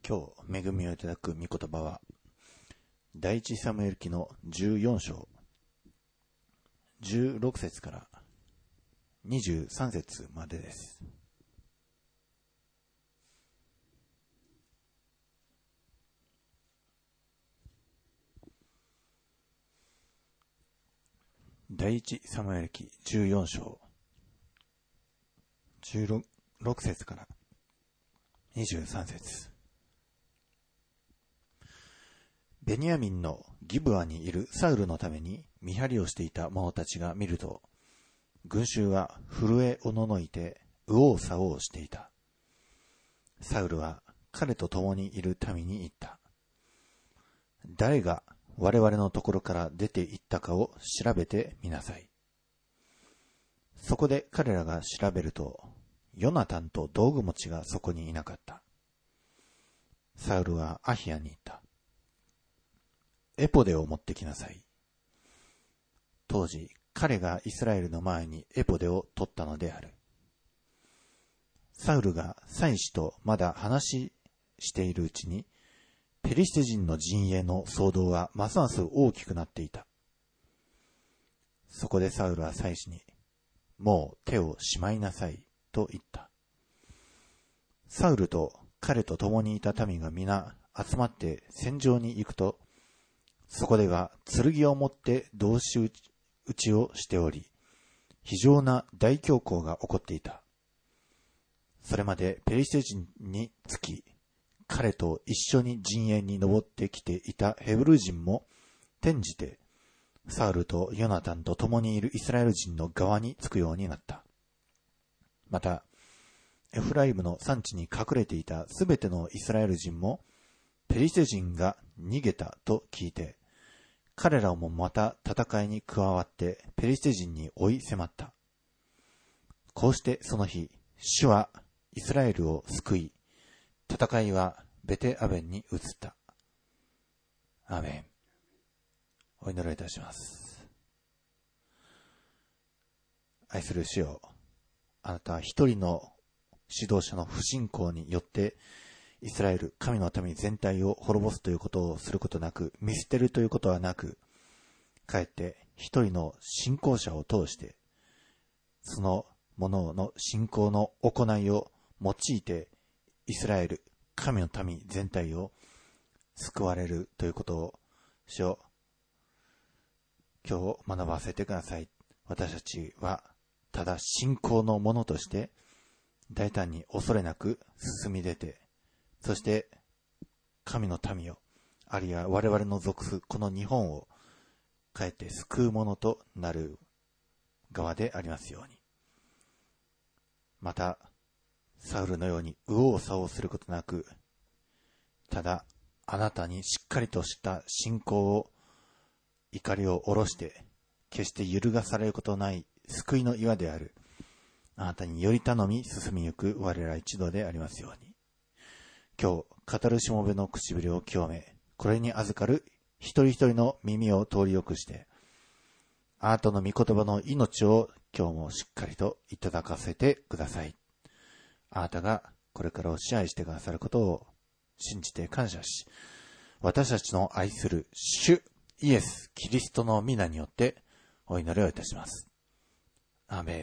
今日恵みをいただく御言葉は第一サムエル記の14章16節から23節までです。第一サムエル記14章16節から23節。ベニヤミンのギブアにいるサウルのために見張りをしていた者たちが見ると、群衆は震えおののいて右往左往していた。サウルは彼と共にいる民に言った。誰が我々のところから出て行ったかを調べてみなさい。そこで彼らが調べると、ヨナタンと道具持ちがそこにいなかった。サウルはアヒアに言った。エポデを持ってきなさい。当時、彼がイスラエルの前にエポデを取ったのである。サウルが祭司とまだ話しているうちに、ペリシテ人の陣営の騒動はますます大きくなっていた。そこでサウルは祭司に、もう手をしまいなさいと言った。サウルと彼と共にいた民が皆集まって戦場に行くと、そこでは剣を持って同士討ちをしており、非常な大恐慌が起こっていた。それまでペリシテ人につき、彼と一緒に陣営に登ってきていたヘブル人も転じて、サウルとヨナタンと共にいるイスラエル人の側につくようになった。また、エフライムの山地に隠れていたすべてのイスラエル人も、ペリシテ人が逃げたと聞いて、彼らもまた戦いに加わってペリシテ人に追い迫った。こうしてその日、主はイスラエルを救い、戦いはベテアベンに移った。アーメン。お祈りいたします。愛する主よ、あなたは一人の指導者の不信仰によってイスラエル、神の民全体を滅ぼすということをすることなく、見捨てるということはなく、かえって一人の信仰者を通して、その者の信仰の行いを用いて、イスラエル、神の民全体を救われるということを、主よ、今日学ばせてください。私たちは、ただ信仰の者として、大胆に恐れなく進み出て、そして、神の民を、あるいは我々の属すこの日本を、かえって救うものとなる側でありますように。また、サウルのように右往左往することなく、ただ、あなたにしっかりとした信仰を、怒りを下ろして、決して揺るがされることない救いの岩である、あなたにより頼み進みゆく我ら一同でありますように。今日、語るしもべの唇を清め、これに預かる一人一人の耳を通りよくして、あなたの御言葉の命を今日もしっかりといただかせてください。あなたがこれからを支配してくださることを信じて感謝し、私たちの愛する主イエス・キリストの皆によってお祈りをいたします。アーメン。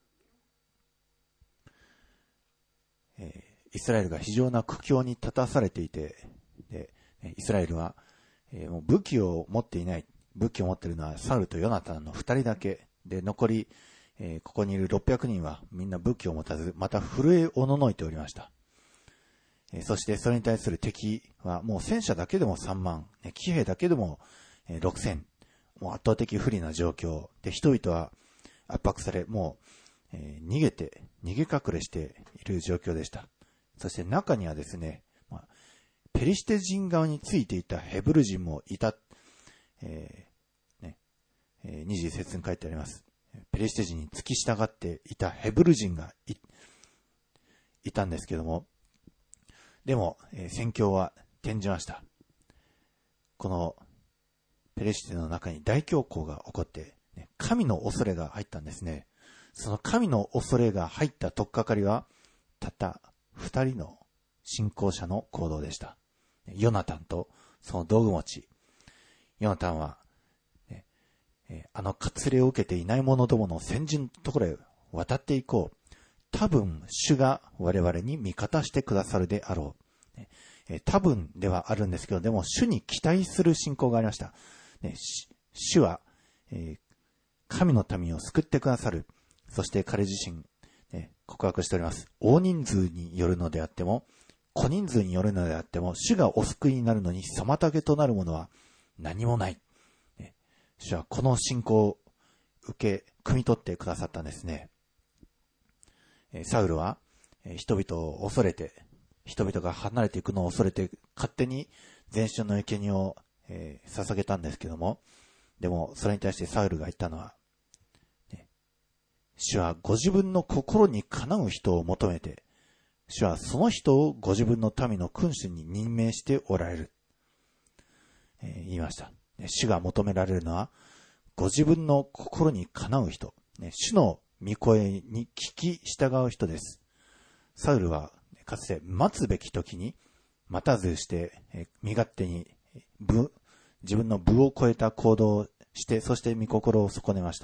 イスラエルが非常な苦境に立たされていて、イスラエルは、もう武器を持っていない。武器を持っているのはサウルとヨナタンの2人だけで、残り、ここにいる600人はみんな武器を持たず、また震えおののいておりました。そしてそれに対する敵はもう戦車だけでも3万、騎兵だけでも6000、もう圧倒的不利な状況で、人々は圧迫され、もう、逃げ隠れしている状況でした。そして中にはですね、ペリシテ人側についていたヘブル人もいた、20節に書いてあります。ペリシテ人に付き従っていたヘブル人が いたんですけども、でも、戦況は転じました。このペリシテの中に大恐慌が起こって、神の恐れが入ったんですね。その神の恐れが入った取っかかりは、たった2人の信仰者の行動でした。ヨナタンとその道具持ち。ヨナタンは、割礼を受けていない者どもの先人のところへ渡っていこう。多分、主が我々に味方してくださるであろう。多分ではあるんですけど、でも主に期待する信仰がありました。主は、神の民を救ってくださる。そして彼自身、告白しております。大人数によるのであっても、小人数によるのであっても、主がお救いになるのに妨げとなるものは何もない。主はこの信仰を汲み取ってくださったんですね。サウルは人々を恐れて、人々が離れていくのを恐れて、勝手に全身の生贄を捧げたんですけども、でもそれに対してサウルが言ったのは、主はご自分の心にかなう人を求めて、主はその人をご自分の民の君主に任命しておられる。言いました。主が求められるのは、ご自分の心にかなう人、主の御声に聞き従う人です。サウルはかつて待つべき時に待たずして、身勝手に自分の分を超えた行動をして、そして御心を損ねました。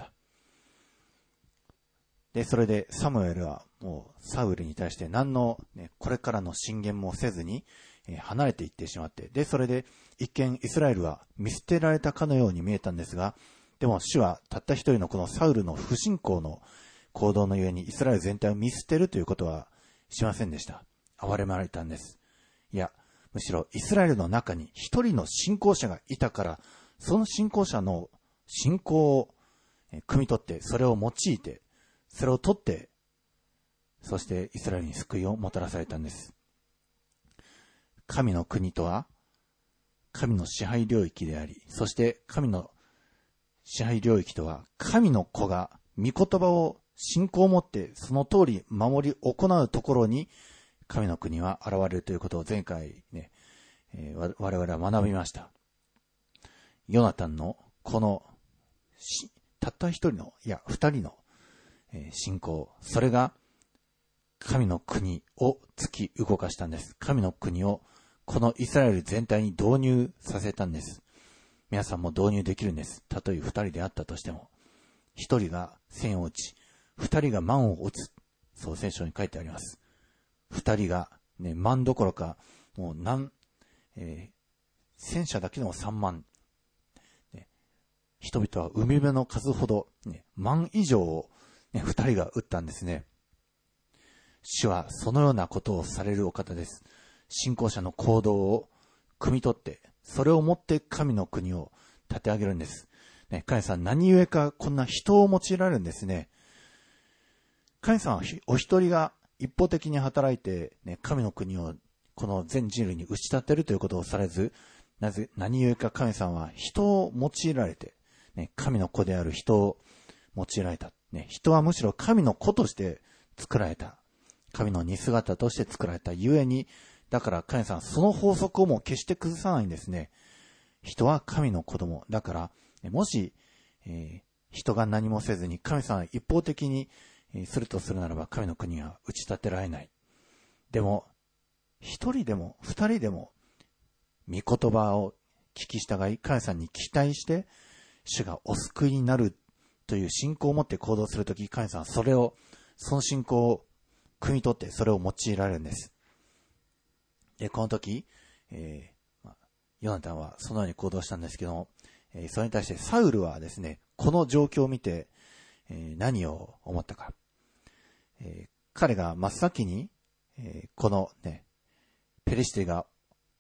で、それでサムエルはもうサウルに対して何の、これからの進言もせずに、離れていってしまって、で、それで一見イスラエルは見捨てられたかのように見えたんですが、でも主はたった一人のこのサウルの不信仰の行動のゆえにイスラエル全体を見捨てるということはしませんでした。憐れまれたんです。いや、むしろイスラエルの中に一人の信仰者がいたから、その信仰者の信仰を汲み取って、それを用いて、それを取って、そしてイスラエルに救いをもたらされたんです。神の国とは、神の支配領域であり、そして神の支配領域とは、神の子が御言葉を信仰を持ってその通り守り行うところに、神の国は現れるということを前回ね、我々は学びました。ヨナタンのこのたった一人の、いや二人の信仰、それが神の国を突き動かしたんです。神の国をこのイスラエル全体に導入させたんです。皆さんも導入できるんです。たとえ二人であったとしても、一人が千を打ち、二人が万を打つ、そう聖書に書いてあります。二人が、万どころかもう戦車だけでも3万、人々は海辺の数ほど、万以上を、二人が撃ったんですね。主はそのようなことをされるお方です。信仰者の行動を汲み取って、それをもって神の国を立て上げるんです。神さん何故かこんな人を用いられるんですね。神さんはお一人が一方的に働いて、神の国をこの全人類に打ち立てるということをされず、何故か神さんは人を用いられて、神の子である人を用いられた。人はむしろ神の子として作られた。神の似姿として作られたゆえに、だから神さんその法則をもう決して崩さないんですね。人は神の子供。だから、もし、人が何もせずに神さんは一方的にするとするならば神の国は打ち立てられない。でも、一人でも二人でも御言葉を聞き従い、神さんに期待して主がお救いになるという信仰を持って行動するとき、神さんはその信仰を汲み取ってそれを用いられるんです。で、この時、ヨナタンはそのように行動したんですけども、それに対してサウルはですね、この状況を見て、何を思ったか。彼が真っ先に、このね、ペリシテが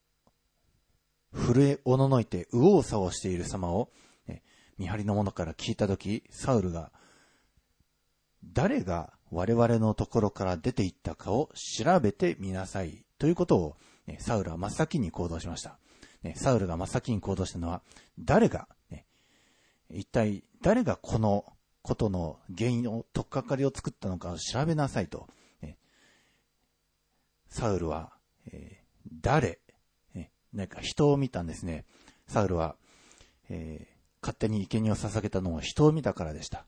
震えおののいて右往左往している様を、見張りの者から聞いたとき、サウルが誰が我々のところから出て行ったかを調べてみなさいということを、サウルは真っ先に行動しました。サウルが真っ先に行動したのは、一体誰がこのことの原因を取っかかりを作ったのかを調べなさいと。サウルは、何か人を見たんですね。サウルは、勝手に生贄を捧げたのも人を見たからでした。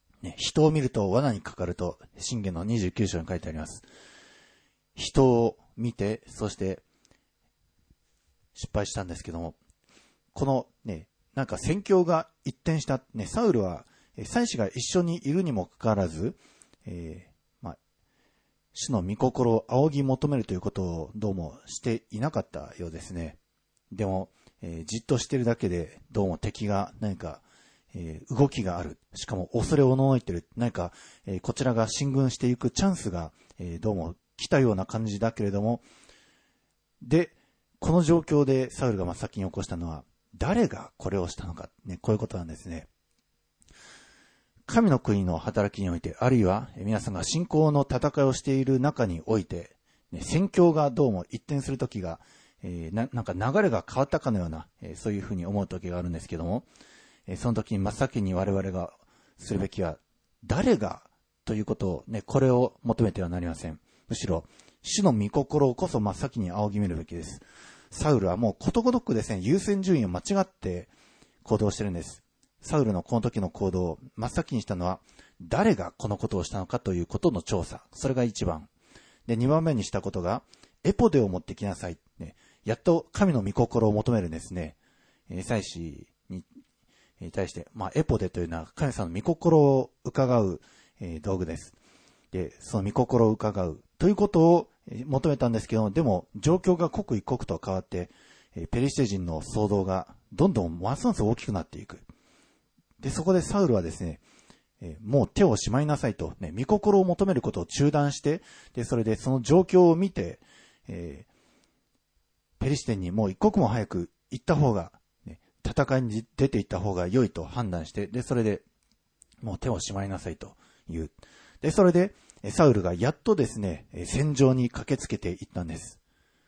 人を見ると罠にかかると、箴言の29章に書いてあります。人を見て、そして失敗したんですけども、このね、なんか戦況が一転した、ね、サウルは、祭司が一緒にいるにもかかわらず、主の御心を仰ぎ求めるということをどうもしていなかったようですね。でも、じっとしているだけでどうも敵が何か、動きがある。しかも恐れおののいている。何か、こちらが進軍していくチャンスが、どうも来たような感じだけれども、で、この状況でサウルが真っ先に起こしたのは、誰がこれをしたのか、ね、こういうことなんですね。神の国の働きにおいて、あるいは皆さんが信仰の戦いをしている中において、戦況がどうも一転するときが、なんか流れが変わったかのような、そういうふうに思うときがあるんですけども、その時に真っ先に我々がするべきは、誰がということを、ね、これを求めてはなりません。むしろ、主の御心をこそ真っ先に仰ぎ見るべきです。サウルはもうことごとくですね、優先順位を間違って行動してるんです。サウルのこの時の行動を真っ先にしたのは、誰がこのことをしたのかということの調査。それが一番。で、二番目にしたことが、エポデを持ってきなさい。ね、やっと神の御心を求めるんですね。祭司に対して、エポデというのは神様の御心を伺う、道具です。で、その御心を伺うということを求めたんですけども、でも状況が刻一刻と変わって、ペリシテ人の騒動がどんどんますます大きくなっていく。で、そこでサウルはですね、もう手をしまいなさいと、ね、御心を求めることを中断して、で、それでその状況を見て、ペリシテにもう一刻も早く行った方が、ね、戦いに出て行った方が良いと判断して、で、それでもう手をしまいなさいという。で、それで、サウルがやっとですね、戦場に駆けつけていったんです。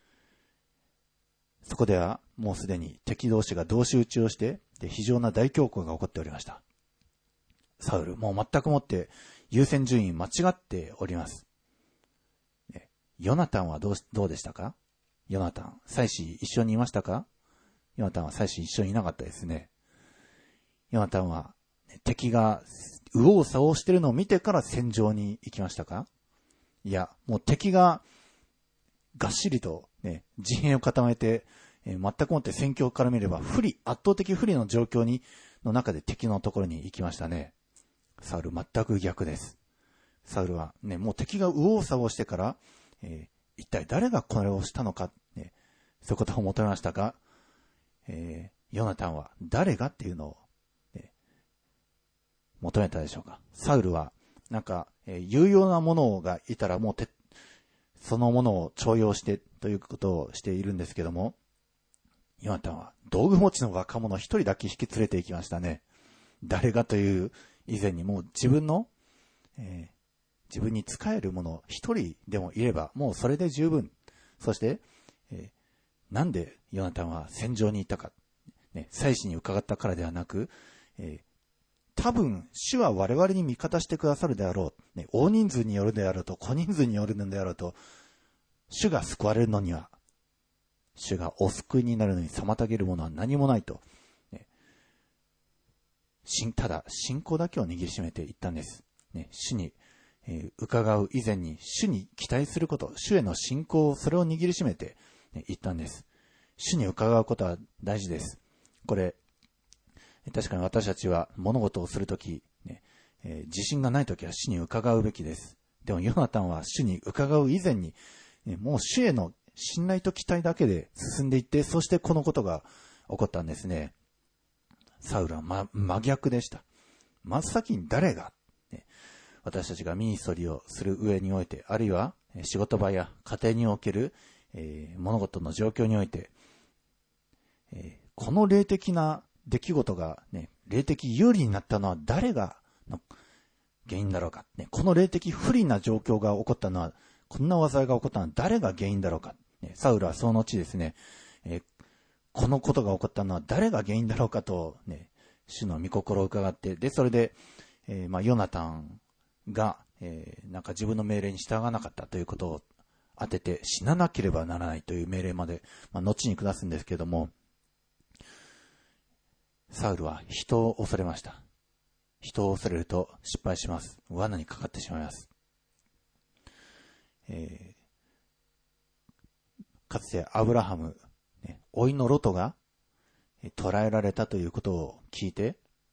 そこではもうすでに敵同士が同士討ちをして、で、非常な大恐慌が起こっておりました。サウル、もう全くもって優先順位間違っております。ヨナタンはどうでしたか？ヨナタン、祭司一緒にいましたか？ヨナタンは祭司一緒にいなかったですね。ヨナタンは敵が右往左往しているのを見てから戦場に行きましたか？いや、もう敵ががっしりと、ね、陣営を固めて、全くもって戦況から見れば圧倒的不利の状況の中で敵のところに行きましたね。サウル全く逆です。サウルはね、もう敵が右往左往してから、一体誰がこれをしたのか、ね、そういうことを求めましたが、ヨナタンは誰がっていうのを、求めたでしょうか。サウルはなんか、有用なものがいたらもうそのものを重用してということをしているんですけども、ヨナタンは道具持ちの若者一人だけ引き連れて行きましたね。誰がという以前にもう自分に仕える者一人でもいればもうそれで十分。そして、なんでヨナタンは戦場に行ったか、ね、祭司に伺ったからではなく、多分主は我々に味方してくださるであろう、ね、大人数によるであろうと小人数によるのであろうと、主が救われるのには、主がお救いになるのに妨げるものは何もないと、ね、ただ信仰だけを握りしめていったんです、ね、主に、伺う以前に主に期待すること、主への信仰をそれを握りしめて、ね、いったんです。主に伺うことは大事です。これ確かに私たちは物事をするとき、ね、自信がないときは主に伺うべきです。でもヨナタンは主に伺う以前に、もう主への信頼と期待だけで進んでいって、そしてこのことが起こったんですね。サウルは真逆でした。真っ先に誰が、ね、私たちがミニストリーをする上において、あるいは仕事場や家庭における、物事の状況において、この霊的な出来事が、ね、霊的有利になったのは誰がの原因だろうか、ね、この霊的不利な状況が起こったのは、こんな災いが起こったのは誰が原因だろうか、ね、サウルはその後ですね、このことが起こったのは誰が原因だろうかと、ね、主の御心を伺って、でそれで、ヨナタンが、なんか自分の命令に従わなかったということを当てて死ななければならないという命令まで、後に下すんですけれども、サウルは人を恐れました。人を恐れると失敗します。罠にかかってしまいます。 かつてアブラハム、甥のロトが捕らえられたということを聞いて、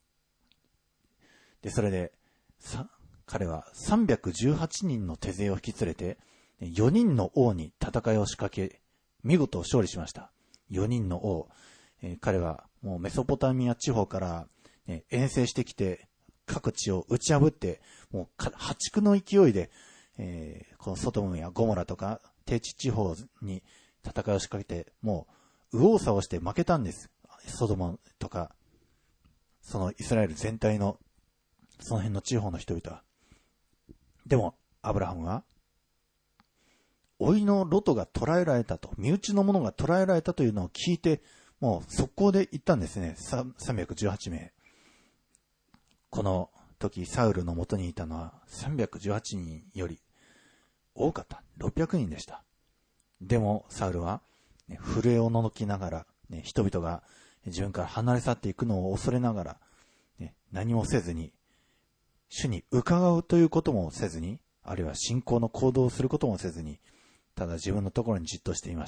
で、それで、彼は318人の手勢を引き連れて、4人の王に戦いを仕掛け、見事勝利しました。4人の王。彼はもうメソポタミア地方から、遠征してきて、各地を打ち破って、もう破竹の勢いで、このソドムやゴモラとか、低地地方に戦いを仕掛けて、もう右往左往して負けたんです。ソドムとか、そのイスラエル全体の、その辺の地方の人々は。でも、アブラハムは、甥のロトが捕らえられたと、身内の者が捕らえられたというのを聞いて、もう速攻で行ったんですね。318名。この時、サウルの元にいたのは318人より多かった。600人でした。でも、サウルは、震えをののきながら、人々が自分から離れ去っていくのを恐れながら、何もせずに、主に伺うということもせずに、あるいは信仰の行動をすることもせずに、ただ自分のところにじっとしていました。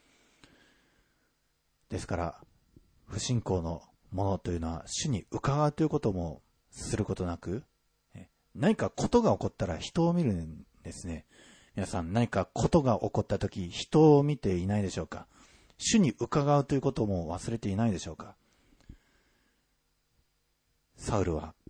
ですから、不信仰のものというのは、主に伺うということもすることなく、何かことが起こったら人を見るんですね。皆さん、何かことが起こったとき、人を見ていないでしょうか。主に伺うということも忘れていないでしょうか。サウルは、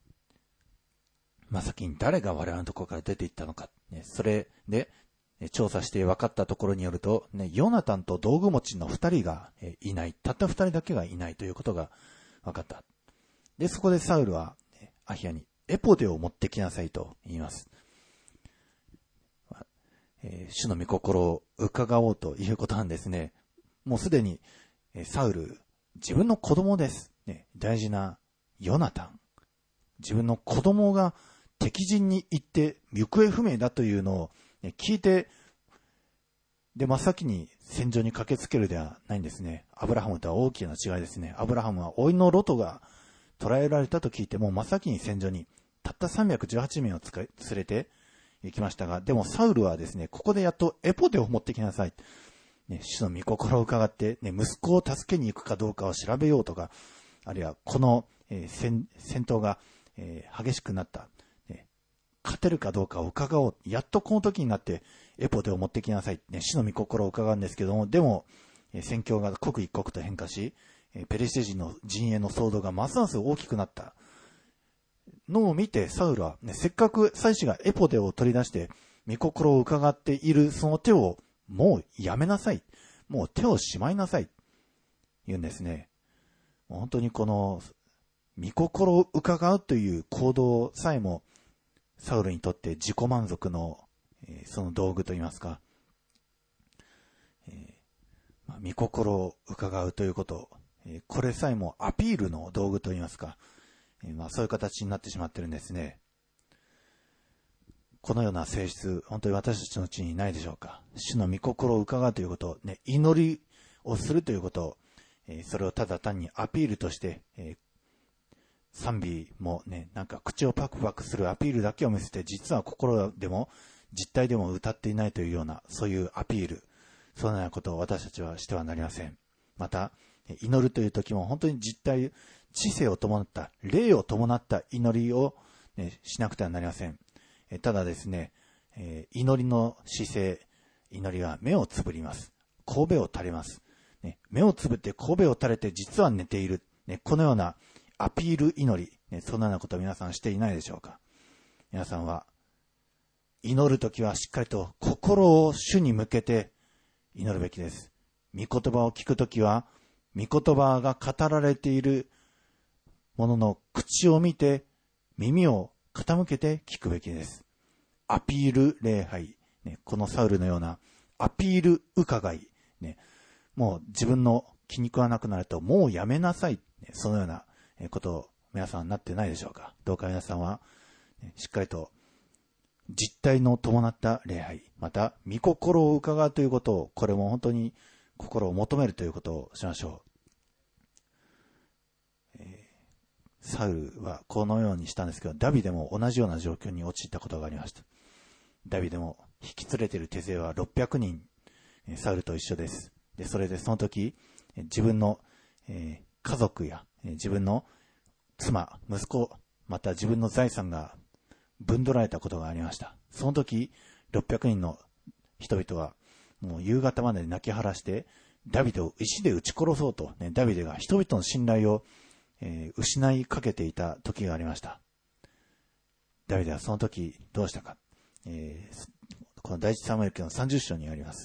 真っ先に誰が我々のところから出て行ったのか。それで、調査して分かったところによると、ヨナタンと道具持ちの2人がいない。たった2人だけがいないということが分かった。で、そこでサウルは、アヒアにエポデを持ってきなさいと言います。主の御心を伺おうということなんですね。もうすでに、サウル、自分の子供です。大事なヨナタン。自分の子供が敵陣に行って行方不明だというのを聞いて、で、真っ先に戦場に駆けつけるではないんですね。アブラハムとは大きな違いですね。アブラハムは甥のロトが捕らえられたと聞いて、もう真っ先に戦場にたった318名を連れて行きましたが、でもサウルはですね、ここでやっとエポデを持ってきなさい。主の御心を伺って、息子を助けに行くかどうかを調べようとか、あるいはこの、戦闘が、激しくなった。勝てるかどうかを伺おう。やっとこの時になってエポデを持ってきなさい。主の御心を伺うんですけども、でも、戦況が刻一刻と変化し、ペリシテ人の陣営の騒動がますます大きくなったのを見て、サウルは、せっかく祭司がエポデを取り出して御心を伺っているその手をもうやめなさい。もう手をしまいなさい。言うんですね。本当にこの御心を伺うという行動さえもサウルにとって自己満足の、その道具といいますか、御心を伺うということ、これさえもアピールの道具といいますか、そういう形になってしまってるんですね。このような性質、本当に私たちのうちにないでしょうか。主の御心を伺うということ、祈りをするということ、それをただ単にアピールとして、賛美もなんか口をパクパクするアピールだけを見せて、実は心でも実体でも歌っていないというような、そういうアピール、そのようなことを私たちはしてはなりません。また、祈るという時も本当に実体、知性を伴った、霊を伴った祈りを、しなくてはなりません。ただですね、祈りの姿勢、祈りは目をつぶります。神戸を垂れます。目をつぶって神戸を垂れて実は寝ている。このようなアピール祈り、そんなようなことを皆さんしていないでしょうか。皆さんは、祈るときはしっかりと心を主に向けて祈るべきです。御言葉を聞くときは、御言葉が語られているものの口を見て、耳を傾けて聞くべきです。アピール礼拝、このサウルのようなアピール伺い、もう自分の気に食わなくなるともうやめなさい、そのようなことを皆さんなってないでしょうか。どうか皆さんはしっかりと実体の伴った礼拝、また御心を伺うということを、これも本当に心を求めるということをしましょう。サウルはこのようにしたんですけど、ダビデも同じような状況に陥ったことがありました。ダビデも引き連れている手勢は600人、 サウルと一緒です。で、それでその時、自分の、家族や、自分の妻、息子、また自分の財産が分取られたことがありました。その時、600人の人々はもう夕方まで泣き晴らして、ダビデを石で撃ち殺そうと、ダビデが人々の信頼を、失いかけていた時がありました。ダビデはその時どうしたか。この第一サムエル記の30章にあります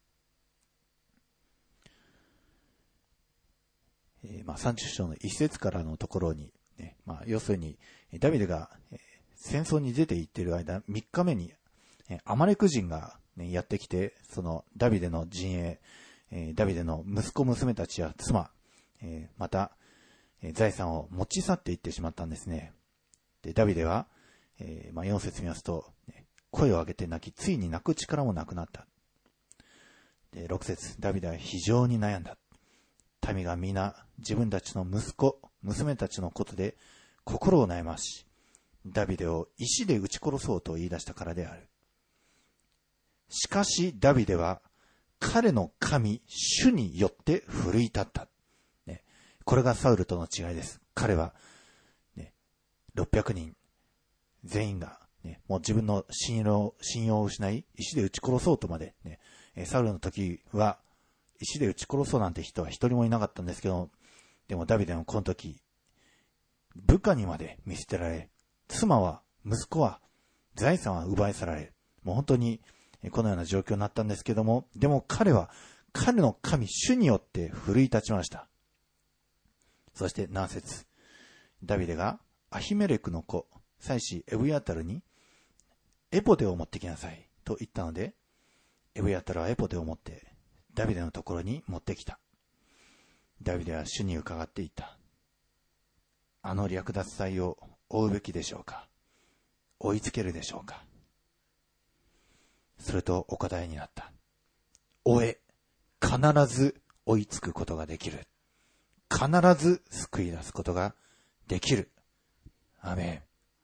。30章の1節からのところに、要するにダビデが、戦争に出て行っている間、3日目に、アマレク人が、やってきて、そのダビデの陣営、ダビデの息子娘たちや妻、また、財産を持ち去っていってしまったんですね。で、ダビデは、4節見ますと、声を上げて泣き、ついに泣く力もなくなった。で、6節、ダビデは非常に悩んだ。民が皆自分たちの息子、娘たちのことで心を悩まし、ダビデを石で撃ち殺そうと言い出したからである。しかしダビデは彼の神、主によって奮い立った。これがサウルとの違いです。彼は、600人全員が、もう自分の信用を失い、石で撃ち殺そうとまで、サウルの時は石で撃ち殺そうなんて人は一人もいなかったんですけど、でもダビデのこの時、部下にまで見捨てられ、妻は、息子は、財産は奪い去られ、もう本当にこのような状況になったんですけども、でも彼は、彼の神、主によって奮い立ちました。そして7節、ダビデがアヒメレクの子、妻子エブヤタルに、エポデを持ってきなさい、と言ったので、エブヤタルはエポデを持って、ダビデのところに持ってきた。ダビデは主に伺っていった。あの略奪祭を追うべきでしょうか。追いつけるでしょうか。するとお答えになった。追え、必ず追いつくことができる。必ず救い出すことができる。アメン。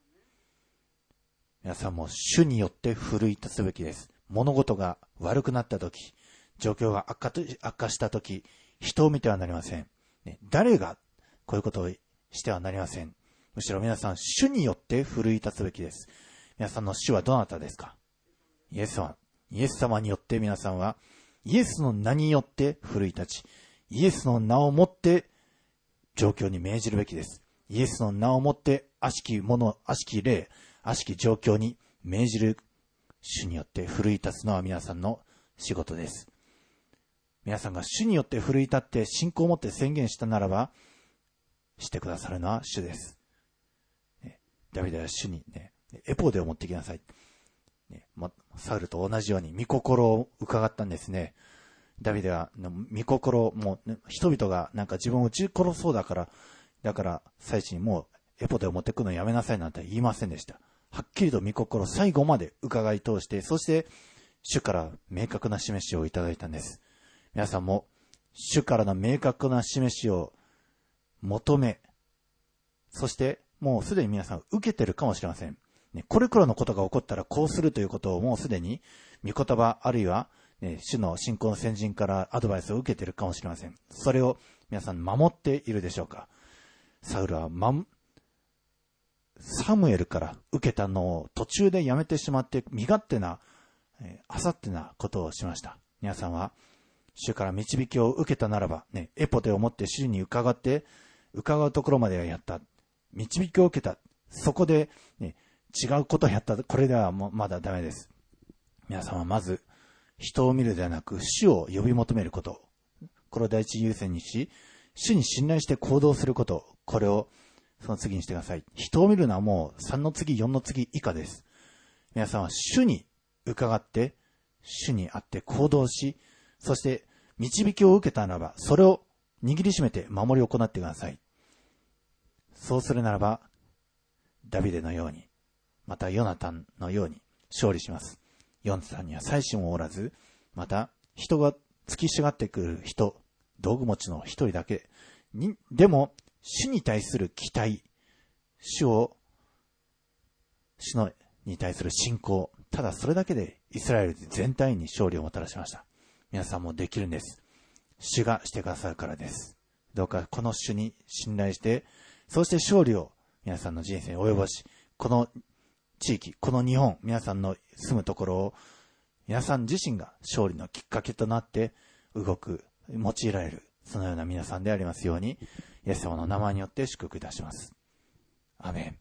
皆さんも主によって奮い立つべきです。物事が悪くなったとき、状況が悪化したとき、人を見てはなりません。誰がこういうことをしてはなりません。むしろ皆さん、主によって奮い立つべきです。皆さんの主はどなたですか？イエス様。イエス様によって皆さんは、イエスの名によって奮い立ち、イエスの名をもって状況に命じるべきです。イエスの名をもって悪しきもの、悪しき霊、悪しき状況に命じる主によって奮い立つのは皆さんの仕事です。皆さんが主によって奮い立って信仰を持って宣言したならば、してくださるのは主です。ダビデは主にエポデを持ってきなさい。サウルと同じように御心を伺ったんですね。ダビデは御心も人々がなんか自分を撃ち殺そうだから最初にもうエポデを持ってくるのやめなさいなんて言いませんでした。はっきりと御心を最後まで伺い通して、そして主から明確な示しをいただいたんです。皆さんも主からの明確な示しを求め、そしてもうすでに皆さん受けてるかもしれません。これからのことが起こったらこうするということをもうすでに御言葉あるいは、主の信仰の先人からアドバイスを受けているかもしれません。それを皆さん守っているでしょうか。サウルはサムエルから受けたのを途中でやめてしまって身勝手な、あさってなことをしました。皆さんは主から導きを受けたならば、エポデを持って主に伺うところまではやった。導きを受けた。そこで、違うことをやった。これではまだダメです。皆さんはまず、人を見るではなく、主を呼び求めること。これを第一優先にし、主に信頼して行動すること。これをその次にしてください。人を見るのはもう3の次、4の次以下です。皆さんは主に伺って、主にあって行動し、そして導きを受けたならば、それを握りしめて守り行ってください。そうするならば、ダビデのように、またヨナタンのように勝利します。ヨナタンには妻子もおらず、また人が付きしがってくる人、道具持ちの一人だけに、でも主に対する期待、主に対する信仰、ただそれだけでイスラエル全体に勝利をもたらしました。 皆さんもできるんです。主がしてくださるからです。どうかこの主に信頼して、そして勝利を皆さんの人生に及ぼし、この地域、この日本、皆さんの住むところを皆さん自身が勝利のきっかけとなって動く、用いられる、そのような皆さんでありますように、イエス様の名前によって祝福いたします。アーメン。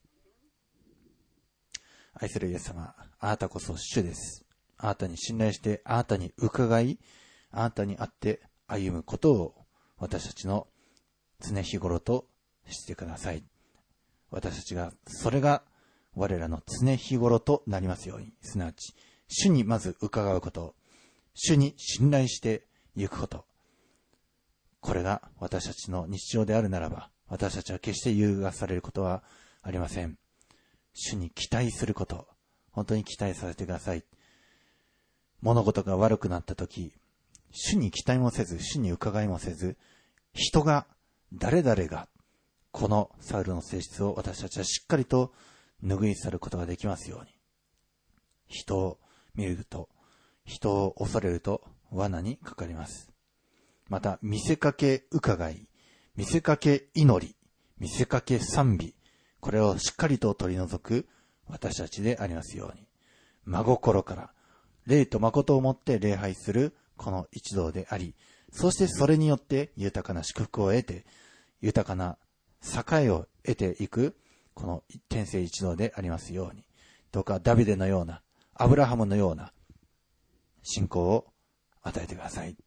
愛するイエス様、あなたこそ主です。あなたに信頼して、あなたに伺い、あなたに会って歩むことを私たちの常日頃としてください。私たちが、それが我らの常日頃となりますように、すなわち、主にまず伺うこと、主に信頼して行くこと、これが私たちの日常であるならば、私たちは決して優遇されることはありません。主に期待すること、本当に期待させてください。物事が悪くなったとき、主に期待もせず、主に伺いもせず、人が、誰々が、このサウルの性質を私たちはしっかりと拭い去ることができますように。人を見ると、人を恐れると罠にかかります。また、見せかけ伺い、見せかけ祈り、見せかけ賛美、これをしっかりと取り除く私たちでありますように。真心から、霊と誠をもって礼拝するこの一同であり、そしてそれによって豊かな祝福を得て、豊かな栄を得ていくこの天聖一同でありますように。どうかダビデのような、アブラハムのような信仰を与えてください。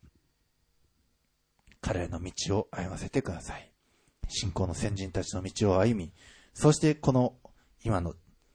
彼らの道を歩ませてください。信仰の先人たちの道を歩み、そしてこの今の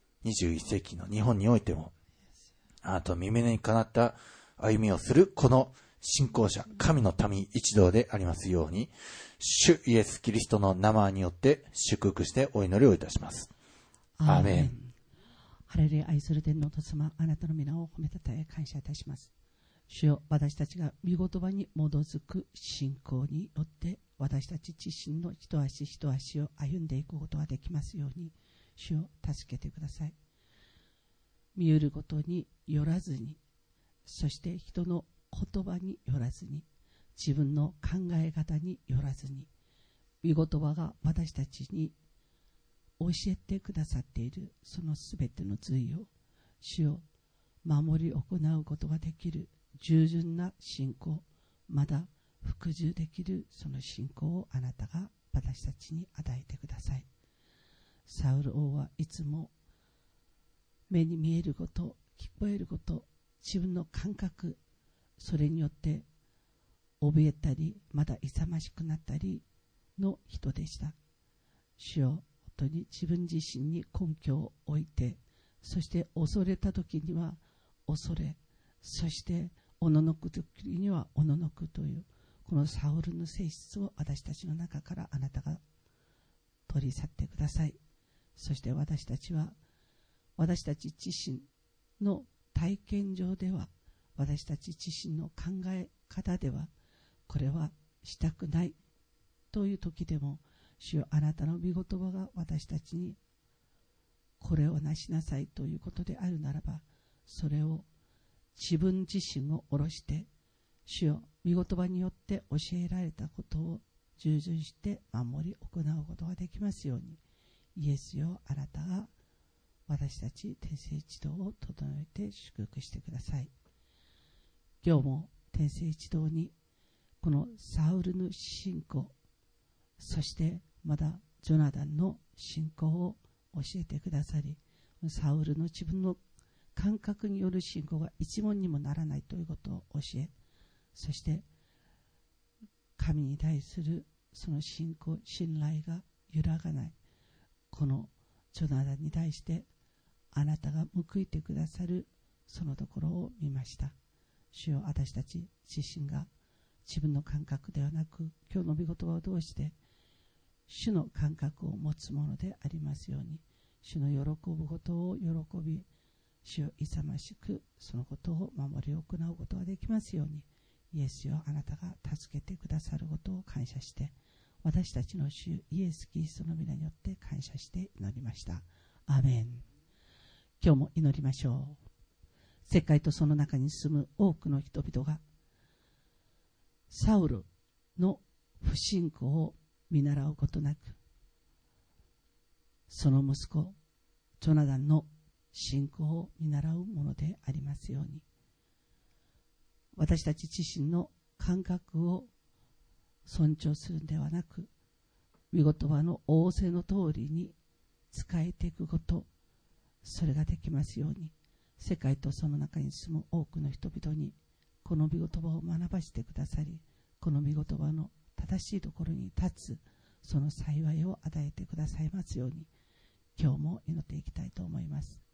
21世紀の日本においても、あなたの耳にかなった歩みをするこの信仰者、神の民一同でありますように、主イエスキリストの名前によって祝福してお祈りをいたします。アーメン。 ハレルヤ。愛する天のお父様、あなたの皆を褒めたたえ感謝いたします。主よ、私たちが御言葉に基づく信仰によって私たち自身の一足一足を歩んでいくことができますように、主を助けてください。見えることによらずに、そして人の言葉によらずに、自分の考え方によらずに、御言葉が私たちに教えてくださっているそのすべての髄を、主を守り行うことができる従順な信仰、まだ服従できるその信仰をあなたが私たちに与えてください。サウル王はいつも目に見えること、聞こえること、自分の感覚、それによって怯えたり、まだ勇ましくなったりの人でした。主よ、本当に自分自身に根拠を置いて、そして恐れた時には恐れ、そしておののく時にはおののくという、このサウルの性質を私たちの中からあなたが取り去ってください。そして私たちは、私たち自身の体験上では、私たち自身の考え方では、これはしたくないという時でも、主よ、あなたの御言葉が私たちにこれをなしなさいということであるならば、それを自分自身を下ろして、主よ、御言葉によって教えられたことを従順して守り行うことができますように、イエスよ、あなたが私たち天聖一同を整えて祝福してください。今日も天聖一同にこのサウルの信仰、そしてまだジョナダンの信仰を教えてくださり、サウルの自分の感覚による信仰が一文にもならないということを教え、そして神に対するその信仰、信頼が揺らがない、このジョナダンに対してあなたが報いてくださるそのところを見ました。主よ、私たち自身が自分の感覚ではなく、今日の御言葉を通して主の感覚を持つものでありますように、主の喜ぶことを喜び、主を勇ましくそのことを守り行うことができますように、イエスよ、あなたが助けてくださることを感謝して、私たちの主イエス・キリストの皆によって感謝して祈りました。アーメン。今日も祈りましょう。世界とその中に住む多くの人々がサウルの不信仰を見習うことなく、その息子ジョナダンの信仰を見習うものでありますように、私たち自身の感覚を尊重するのではなく、御言葉の仰せの通りに仕えていくこと、それができますように、世界とその中に住む多くの人々にこの御言葉を学ばせてくださり、この御言葉の正しいところに立つその幸いを与えてくださいますように、今日も祈っていきたいと思います。